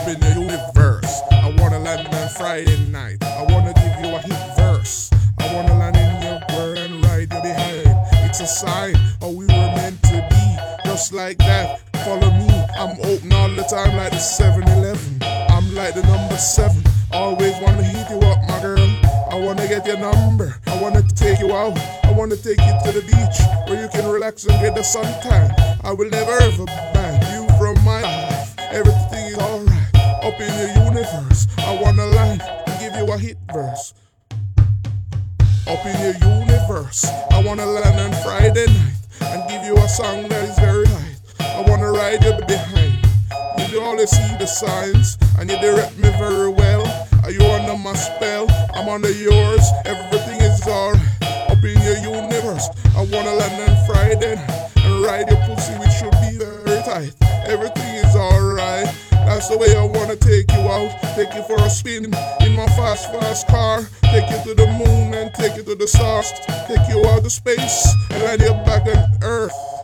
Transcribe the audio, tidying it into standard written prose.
in the universe. I wanna land on Friday night. I wanna give you a hit verse. I wanna land in your world and ride you behind. It's a sign how we were meant to be. Just like that, follow me. I'm open all the time like the 7-Eleven. I'm like the number 7. Always wanna hit you up, my girl. I wanna get your number. I wanna take you out. I wanna take you to the beach where you can relax and get the suntan. I will never ever ban you from my life. Everything is alright up in the universe. I wanna land and give you a hit verse. Up in your universe, I wanna land on Friday night and give you a song that is very light. I wanna ride you behind. You always see the signs and you direct me very well. Are you under my spell? I'm under yours. Everything is alright up in your universe. I wanna land on Friday night and ride your pussy, which should be very tight. Everything is alright. That's the way I wanna take you out. Take you for a spin in my fast car. Take you to the moon and take you to the stars. Take you out to space and land you back on Earth.